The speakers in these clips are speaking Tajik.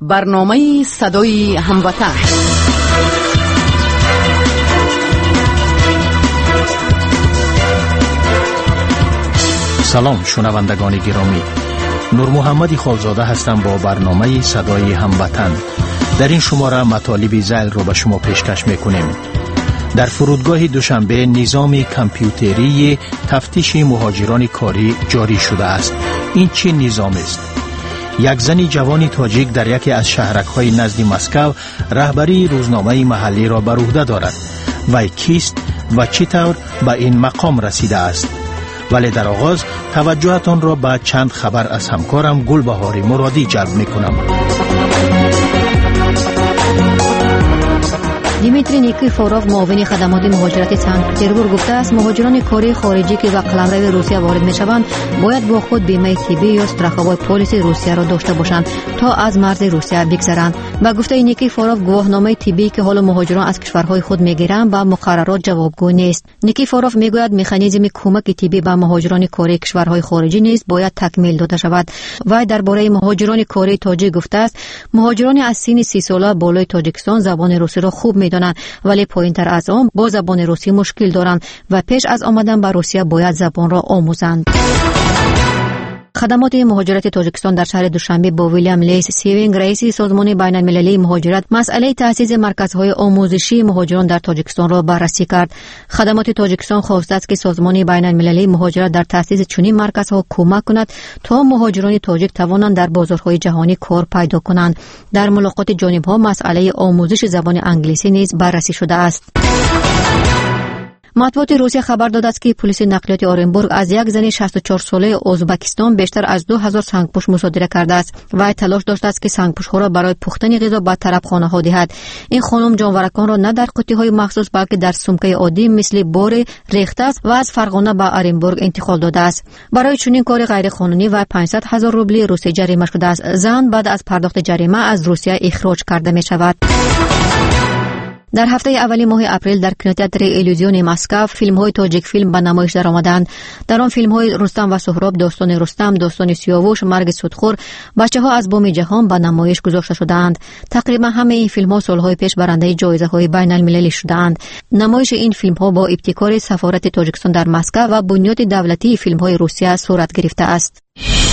برنامه صدای هموطن. سلام شنوندگان گرامی، نور محمدی خالزاده هستم با برنامه صدای هموطن. در این شماره مطالب ذیل رو به شما پیشکش میکنیم. در فرودگاه دوشنبه نظام کامپیوتری تفتیش مهاجران کاری جاری شده است. این چه نظام است؟ یک زن جوانی تاجیک در یکی از شهرک‌های نزد مسکو رهبری روزنامه محلی را بر عهده دارد. وی کیست و چطور به این مقام رسیده است؟ ولی در آغاز توجهتان را به چند خبر از همکارم گلبهار مرادی جلب می‌کنم. دیمیتری نیکیفوروف معاون خدمات مهاجرت سنت پترزبورگ گفته است مهاجران کاری خارجی که به قلمرو روسیه وارد میشوند باید با خود بیمه طبی یا استراحت پلیس روسیه را داشته باشند تا از مرز روسیه بگذرند. با گفته نیکیفوروف گواهنامه طبی که حال مهاجران از کشورهای خود میگیرند با مقررات جوابگو نیست. نیکیفوروف میگوید مکانیزم کمک طبی به مهاجران کاری کشورهای خارجی نیز باید تکمیل داده شود. و درباره مهاجران کاری تاجیک گفته است مهاجران از سن 30 ساله بالای تاجیکستان زبان روسی را خوب میدانند ولی پایین‌تر از آن با زبان روسی مشکل دارند و پیش از آمدن به روسیه باید زبان را آموزند. خدمات مهاجرت تاجیکستان در شهر دوشنبه با ویلیام لیس سیوینگ رئیس سازمان بین المللی مهاجرت مسئله تأسیس مرکزهای آموزشی مهاجران در تاجیکستان را بررسی کرد. خدمات تاجیکستان خواسته است که سازمان بین المللی مهاجرت در تأسیس چنین مرکزها کمک کند تا مهاجران تاجیک توانند در بازارهای جهانی کار پیدا کنند. در ملاقات جانب‌ها مسئله آموزش زبان انگلیسی نیز بررسی شده است. مطبوعات روسیه خبر داده است که پلیس نقلیات اورنبورگ از یک زن 64 ساله ازبکستان بیشتر از 2000 سنگپوش مصادره کرده است و تلاش داشته است که سنگپوش‌ها را برای پختن غذا به طرفخانه‌ها دهد. این خانم جانورکان را نه در قوطی‌های مخصوص بلکه در سمکه عادی مثل بار ریخته است و از فرغانه به اورنبورگ انتقال داده است. برای چنین کار غیرقانونی و 500,000 روبل روسی جریمه شده است. زن بعد از پرداخت جریمه از روسیه اخراج کرده می شود. در هفته اولی ماه اپریل در کینوتئاتر ایلوزیون مسکو فیلم‌های تاجیک فیلم به نمایش درآمدند. در آن فیلم‌های رستم و سهراب، داستان رستم، داستان سیاوش، مرگ سودخور، بچه‌ها از بام جهان به نمایش گذاشته شدند. تقریبا همه این فیلم‌ها سال‌های پیش برنده جایزه‌های بین‌المللی شدند. نمایش این فیلم‌ها با ابتکار سفارت تاجیکستان در مسکو و بنیاد دولتی فیلم‌های روسیه صورت گرفته است.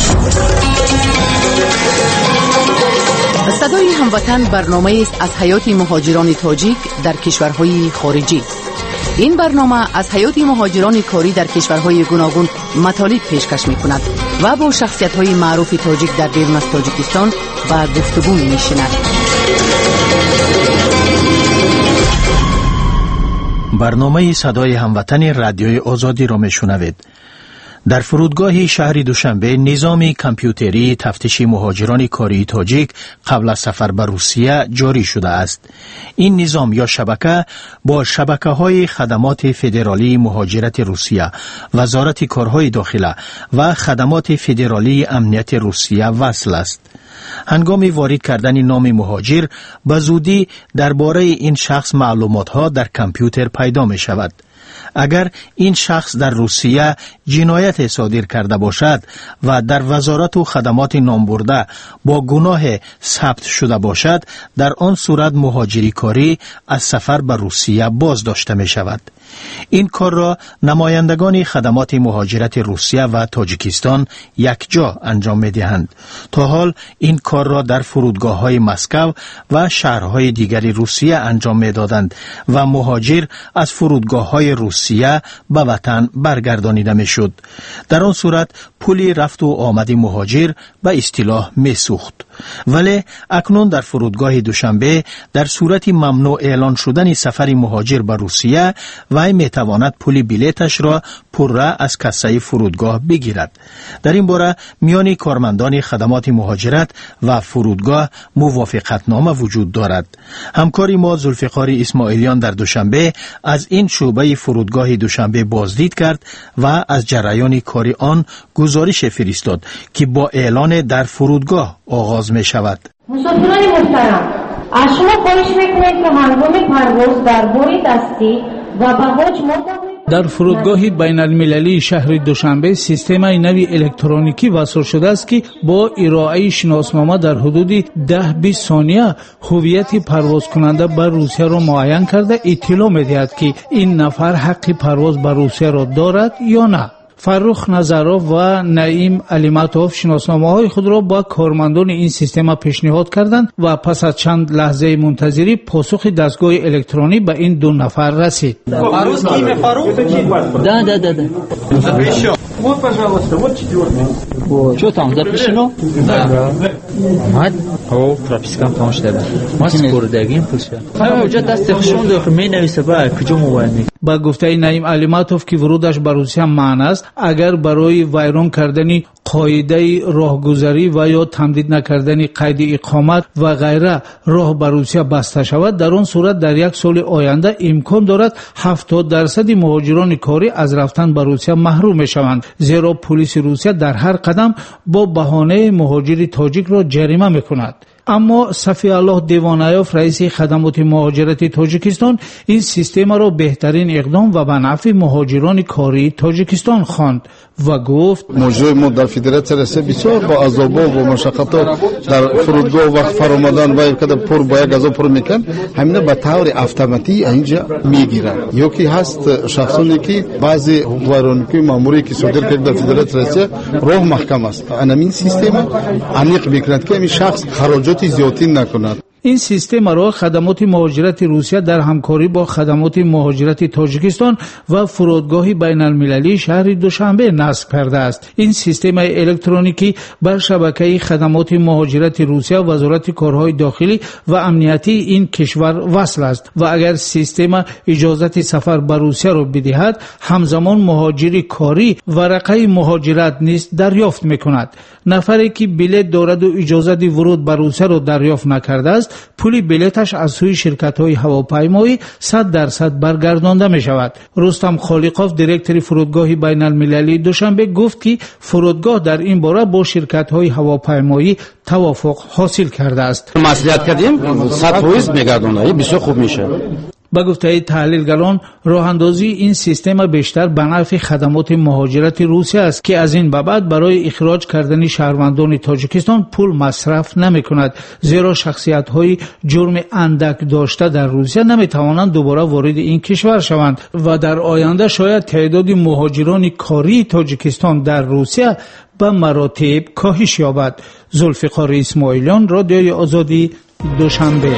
صدای هموطن برنامه است از حیات مهاجران تاجیک در کشورهای خارجی. این برنامه از حیات مهاجران کاری در کشورهای گوناگون مطالب پیشکش می‌کند و با شخصیت‌های معروف تاجیک در بیرون از تاجیکستان با گفتگو می‌نشیند. برنامه صدای هموطن رادیوی آزادی را میشنوید. در فرودگاه شهر دوشنبه نظام کامپیوتری تفتیش مهاجران کاری تاجیک قبل از سفر به روسیه جاری شده است. این نظام یا شبکه با شبکه‌های خدمات فدرالی مهاجرت روسیه، وزارت کارهای داخله و خدمات فدرالی امنیت روسیه وصل است. هنگام وارد کردن نام مهاجر به زودی درباره این شخص معلومات‌ها در کامپیوتر پیدا می شود. اگر این شخص در روسیه جنایت صادر کرده باشد و در وزارت و خدمات نامبرده با گناه ثبت شده باشد، در آن صورت مهاجری کاری از سفر به روسیه باز داشته می شود. این کار را نمایندگان خدمات مهاجرت روسیه و تاجیکستان یک جا انجام می دهند. تا حال این کار را در فرودگاه‌های مسکو و شهرهای دیگری روسیه انجام می دادند و مهاجر از فرودگاه‌های روسیه به وطن برگردانیده می شد. در آن صورت پول رفت و آمد مهاجر به اصطلاح می سوخت. ولی اکنون در فرودگاه دوشنبه در صورت ممنوع اعلان شدن سفر مهاجر به روسیه وی می تواند پول بلیتش را پره از کاسه فرودگاه بگیرد. در این باره میان کارمندان خدمات مهاجرت و فرودگاه موافقتنامه وجود دارد. همکاری ما ذوالفقار اسماعیلیان در دوشنبه از این شعبه فرودگاه دوشنبه بازدید کرد و از جریان کاری آن گزارش فرستاد که با اعلان در فرودگاه آغاز می شود. مسافران محترم، از شما خواهش میکنیم که هنگام پرواز در بار دستی و بهاج مطابق در فرودگاه بین‌المللی شهر دوشنبه سیستم نوی الکترونیکی وصل شده است که با ارائه شناسنامه در حدود 10-20 ثانیه هویت پرواز کننده به روسیه را معین کرده اطلاع می‌دهد که این نفر حق پرواز به روسیه را دارد یا نه. فرخ نظروف و نعیم علیمتوف شناسنامه‌های خود را با کارمندان این سیستم پیشنهاد کردند و پس از چند لحظه منتظری پاسخ دستگاه الکترونی به این دو نفر رسید. Вот, пожалуйста, вот четвертый. Что там, запрещено? Да. Пропискам помощь. Мы скоро дадим пусть. Уже дастخشون داخل می‌نویسه با کجا موبایل. با گفته نعیم علیمتوف که ورودش به روسیه منع است اگر برای ویران کردن قاعده راهگذاری و یا تمدید نکردن قید اقامت و غیره راه به روسیه بسته شود، در آن صورت در یک سال آینده امکان دارد 70% مهاجران کاری از رفتن به روسیه محروم میشوند، زیرا پلیس روسیه در هر قدم با بهانه مهاجر تاجیک را جریمه میکند. اما صفی الله دیوانایوف رئیس خدمات مهاجرت تاجیکستان این سیستم را بهترین اقدام و به نفع مهاجران کاری تاجیکستان خواند و گفت موضوع ما در فدراسیون رسه بسیار با عذابات و مشقتات در فرودگاه وقت فرآمدن و کده پر با یک غذا پر میکن همین به طور اتوماتیک اینجا میگیرن. یکی هست شخصانی که بعضی وارونکی ماموری که صادر کرده در فدراسیون رسه راه محکم است، این سیستم عمیق میکند که این شخص خراجات زیادی نکند. این سیستم را خدمات مهاجرت روسیه در همکاری با خدمات مهاجرت تاجیکستان و فرودگاه بین‌المللی شهر دوشنبه نصب کرده است. این سیستم الکترونیکی بر شبکه خدمات مهاجرت روسیه وزارت کارهای داخلی و امنیتی این کشور وصل است و اگر سیستم اجازت سفر به روسیه را بدهد همزمان مهاجر کاری ورقه مهاجرت نیز دریافت میکند. نفری که بلیط دارد و اجازه ورود به روسیه را دریافت نکرده است پول بلیطش از سوی شرکت‌های هواپیمایی 100% برگردانده می شود. رستم خالقوف دیرکتور فرودگاه بین‌المللی دوشنبه گفت که فرودگاه در این باره با شرکت‌های هواپیمایی توافق حاصل کرده است. مصلحت کردیم 100% میگردونه، بسیار خوب میشه. با گفته تحلیلگران راه اندازی این سیستم بیشتر به نفع خدمات مهاجرت روسیه است که از این به بعد برای اخراج کردن شهروندان تاجیکستان پول مصرف نمی کند، زیرا شخصیت های جرم اندک داشته در روسیه نمی توانند دوباره وارد این کشور شوند و در آینده شاید تعداد مهاجران کاری تاجیکستان در روسیه به مراتب کاهش یابد. ذوالفقار اسماعیلیان، رادیوی آزادی، دوشنبه.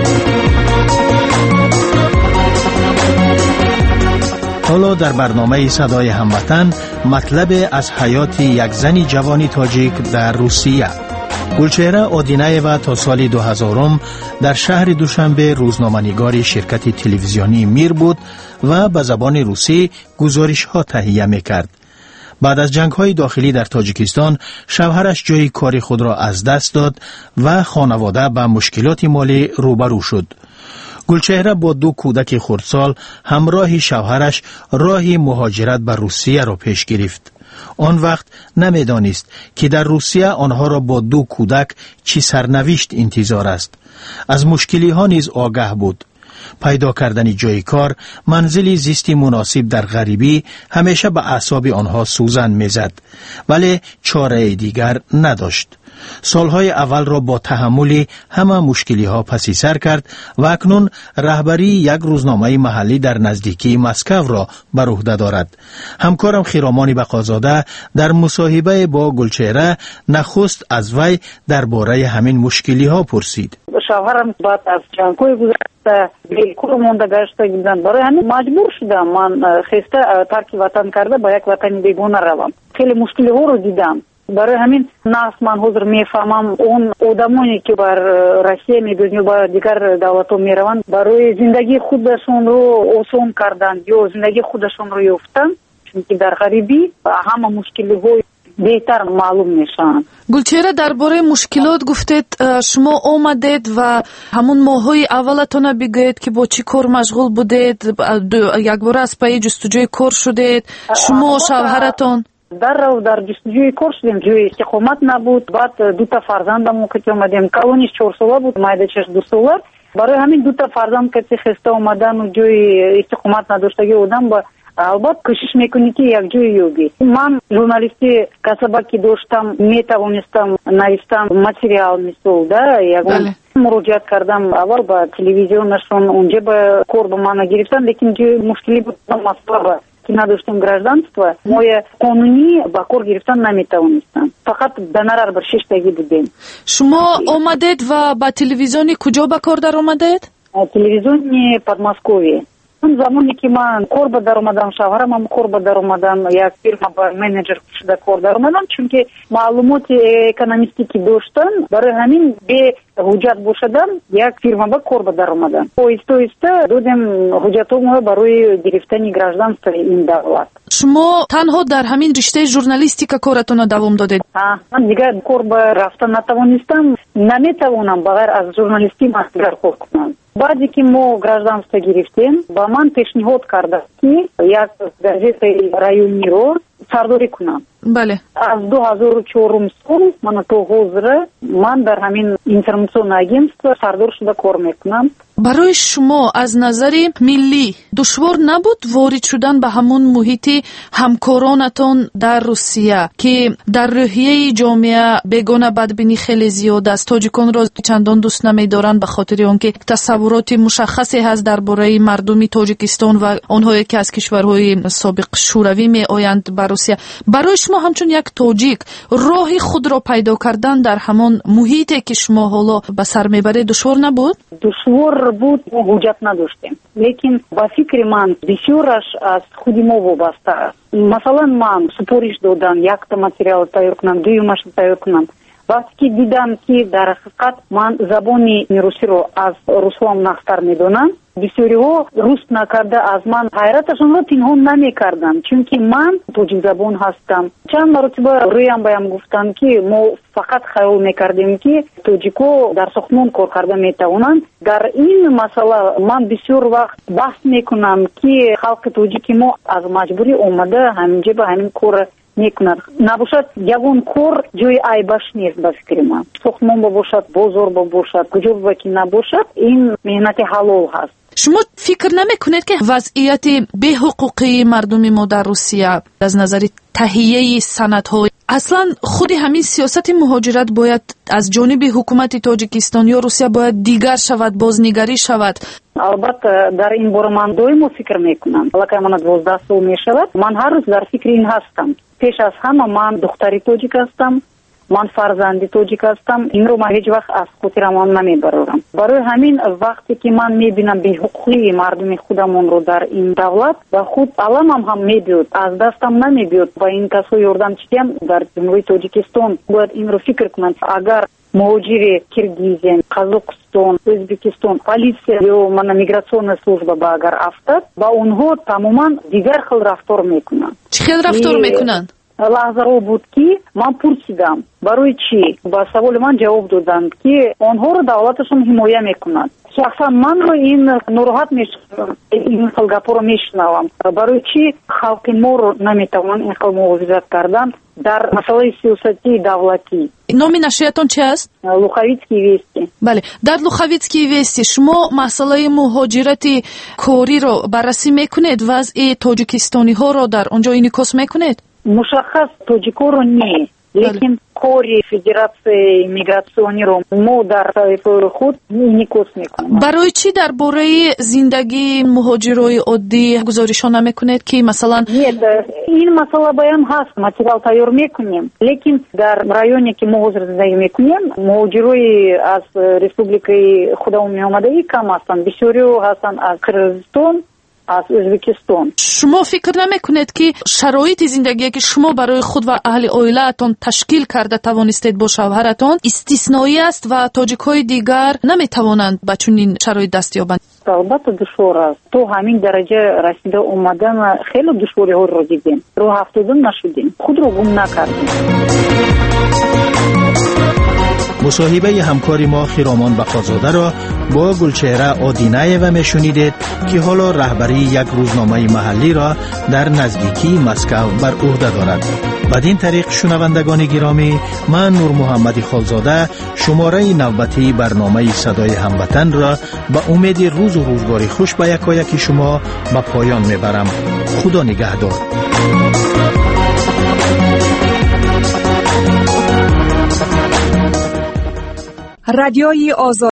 حالا در برنامه صدای هموطن مطلب از حیات یک زن جوانی تاجیک در روسیه. گلچهره آدینایوا تا سال 2000 در شهر دوشنبه روزنامه‌نگار شرکت تلویزیونی میر بود و به زبان روسی گزارش‌ها تهیه می‌کرد. بعد از جنگ‌های داخلی در تاجیکستان شوهرش جای کار خود را از دست داد و خانواده به مشکلات مالی روبرو شد. گلچهره با 2 کودک خردسال همراه شوهرش راه مهاجرت به روسیه را پیش گرفت. آن وقت نمیدانست که در روسیه آنها را با 2 کودک چی سرنوشت انتظار است. از مشکلی ها نیز آگاه بود. پیدا کردن جای کار، منزلی زیستی مناسب در غریبی همیشه به اعصاب آنها سوزن میزد، ولی چاره دیگر نداشت. سالهای اول را با تحمل همه مشکلی ها پسی سر کرد و اکنون رهبری یک روزنامه محلی در نزدیکی مسکو را بر عهده دارد. همکارم خیرامان بقازاده در مصاحبه با گلچهره نخست از وی درباره همین مشکلی ها پرسید. شوهرم بعد از جنگ‌های گذشته بیکار مونده گشته بودند، برای همین مجبور شدم من خسته ترک وطن کرده با یک وطن بیگانه روم. خیلی مشکلی ها رو دیدم. برای همین ناس من حضور میفهمم اون آدمانی که بر روسیه میگن و دیگر دولت‌ها میروند برای زندگی خودشون رو آسان کردن یا زندگی خودشون رو یافتن، چون که در غریبی همه مشکلی ها بهتر معلوم میشن. گلچهره درباره مشکلات گفتید، شما آمدید و همون ماهای اولتون بگویید که با چی کار مشغول بودید، یک بار از پای جستجوی کار شدید شما و شوهرتون؟ در جستجوی کار شدیم، جوی استقامت نبود. بعد 2 فرزندم که اومدیم، کلونیش 4 ساله بود، مایدچش 2 ساله. برای همین 2 فرزند که خسته اومدن و جوی استقامت نداشتگی آدم با албатта кӯшиш мекунӣ ки якҷои ёбӣ. Ман журналистӣ касаба ки доштам метавонистам навистам материал мисол да ягон муроҷиат кардам аввал ба телевизионашон унҷа ба кор ба ман гирифтам, лекин мушкилӣ буд масъала ки надоштем гражданство, моя қонунӣ ба кор гирифтан наметавонистам. Фақат гонорар бар 6 тагӣ будем. Шумо омадед ва ба телевизиони куҷо ба кор даромадед? Телевизиони Подмосковье. замоне ки ман кор ба даромадам, шавҳарам ҳам кор ба даромадам, як фирма ба менеҷер шуда кор даромадам, чунки маълумоти экономистӣ ки доштам, барои ҳамин бе ҳуҷҷат бошадам, як фирма ба кор ба даромадам. Оҳиста оҳиста додем ҳуҷҷатҳоро барои гирифтани гражданствои ин давлат. шумо танҳо дар ҳамин риштаи журналистика коратонро давом додед? Ман дигар кор ба рафтан натавонистам, наметавонам ба ғайр аз журналистӣ ман дигар кор кунам. баъде ки мо гражданство гирифтем, ба ман пешниҳод карда ки як газетаи райониро сардорӣ кунам. бале. аз 2004 сол мана то ҳозир ман дар ҳамин информационное агентство сардор шуда кор мекунам. барои шумо аз назари миллӣ душвор набуд ворид шудан ба ҳамон муҳити ҳамкоронатон дар Русия ки дар рӯҳияи ҷомеа бегона бадбинӣ хеле зиёд аст, тоҷиконро чандон дӯст намедоранд ба хотири он ки тасаввуроти мушаххасе ҳаст дар бораи мардуми Тоҷикистон ва онҳое ки аз кишварҳои собиқ шӯравӣ меоянд ба Русия. барои шумо ҳамчун як тоҷик роҳи худро пайдо кардан дар ҳамон муҳите ки шумо ҳоло ба сар мебаред душвор набуд? душвор буд, мо ҳуҷҷат надоштем, лекин ба фикри ман бисёраш аз худи мо вобаста аст. масалан ман супориш додам якта материал тайёр кунам, дуюмашро тайёр кунам. вақте ки дидам ки дар ҳақиқат ман забони русиро аз руслон нахтар медонам, бисёриҳо руст накарда аз ман ҳайраташонро пинҳон намекардам, чунки ман тоҷикзабон ҳастам. чанд маротиба рӯям баям гуфтанд ки мо фақат хаёл мекардем ки тоҷико дар сохтмон кор карда метавонанд. дар ин масъала ман бисёр вақт баҳс мекунам ки халқи тоҷики мо аз маҷбурӣ омада ҳаминҷа ба ҳамин кор мекунад. набошад ягон кор ҷои айбаш нест ба фикри ман. сохтмон бошад, бозор бошад, куҷо ки набошад, ин меҳнати ҳалол ҳаст. шумо фикр намекунед ки вазъияти беҳуқуқии мардуми мо дар Русия аз назари таҳияи санадҳо, аслан худи ҳамин сиёсати муҳоҷират бояд аз ҷониби ҳукумати Тоҷикистон ё Русия бояд дигар шавад, бознигарӣ шавад? албатта дар ин бора ман доимо фикр мекунам. аллакай мана 12 сол мешавад, ман ҳар рӯз дар фикри ин ҳастам. пеш аз ҳама ман духтари тоҷик ҳастам, ман фарзанди тоҷик ҳастам. инро ман ҳеҷ вақт аз хотирам намебарорам. барои ҳамин вақте ки ман мебинам беҳуқуқии мардуми худамонро дар ин давлат, ба худ аламам ҳам мебиёд, аз дастам намебиёд ба ин касо ёрдам чи диҳам. дар ҷумҳурии Тоҷикистон бояд инро фикр кунам. агар муҳоҷири Киргизия, Қазоқистон, O'zbekiston полиция ё мана мигратсионная служба ба агар афтад, ба онҳо тамоман дигар хел рафтор мекунанд. чӣ хел рафтор мекунанд? лаҳзаро буд ки ман пурсидам барои чӣ, ба саволи ман ҷавоб доданд ки онҳоро давлаташон ҳимоя мекунад. шахсан манро ин нороҳат мешавам, ин хел гапоро мешунавам. барои чӣ халқи моро наметавонанд ин хел муҳофизат кардан дар масъалаи сиёсатии давлатӣ? номи нашриятон чӣ аст? Луховицкие вести. бале, дар Луховицкие вести шумо масъалаи муҳоҷирати кориро баррасӣ мекунед? вазъи тоҷикистониҳоро дар онҷо инъикос мекунед? мушаххас тоҷикоро не, лекин кори федератсияи мигратсиониро мо дар таифаи худ инъикос мекунем. барои чӣ дар бораи зиндагии муҳоҷирои оддӣ гузоришҳо намекунед ки масалан? нет, ин масъала баян ҳаст, материал тайёр мекунем, лекин дар районе ки мо ҳозир зиндагӣ мекунем, муҳоҷирои аз республикаи худамониомадаӣ кам ҳастанд. бисёриҳо ҳастанд аз Қирғизистон, аз O'zbekiston. шумо фикр намекунед ки шароити зиндагие ки шумо барои худ ва аҳли оилаатон ташкил карда тавонистед бо шавҳаратон истисноӣ аст ва тоҷикҳои дигар наметавонанд ба чунин шароит даст ёбанд? албатта душвор аст. то ҳамин дараҷа расида омадан хеле душвориҳоро дидем. роҳ афтода нашудем, худро гум накардем. مصاحبه همکار ما خیرامان بقازاده را با گلچهره آدینایو میشنیدید که حالا رهبری یک روزنامه محلی را در نزدیکی مسکو بر عهده دارد. بدین طریق شنوندگان گرامی، من نور محمد خالزاده شماره نوبتی برنامه صدای هموطن را به امید روز و روزگاری خوش به یکایک شما به پایان میبرم. خدا نگهدار. رادیوی آزادی